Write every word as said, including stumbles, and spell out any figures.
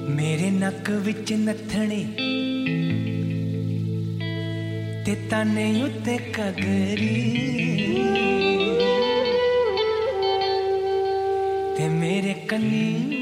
मेरे नक विच नथने ते ताने उत्ते कगरी ते मेरे कन्नी